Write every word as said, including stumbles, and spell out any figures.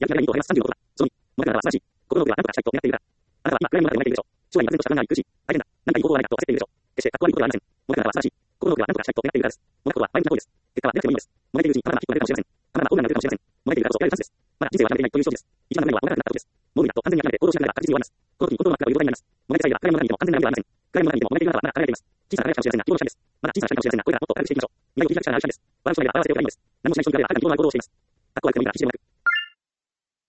やる気がない人を減らすさんじゅうのことだ。そのに、もがくならは素晴らしい。心の奥では何とかしたいと願っているから。あなたは今暗闇の中でもがいているでしょう。将来に漠然とした不安があり苦しい。大変だ。何かいい方法はないかと焦っているでしょう。決してかっこ悪いことではありません。もがくならは素晴らしい。心の奥では何とかしたいと願っているからです。もがくことは前向きな行為です。結果は出なくてもいいのです。もがいているうちにたまらなきっとなれるかもしれません。たまらな困難が出るかもしれません。もがいているからこそ得られるチャンスです。まだ人生は始まっていないという証示です。一番の悩みはもがなくなったことです。もう無理だと完全に諦めて行動しなければ確実に終わります。この時に本当の悪がという状態になります。もがいてさえいれば暗闇の中にいても完全な悩みはありません。暗闇の中にいてももがいているならばまだ離れています。小さな輝きかもしれませんが、希望の光です。まだ小さな光かもしれませんが、これからもっと明るくしていきましょう。未来を切り開く力がある光です。我々の将来が表しておけばいいのです。何もしない人に比べればはるかに希望のある行動をしています。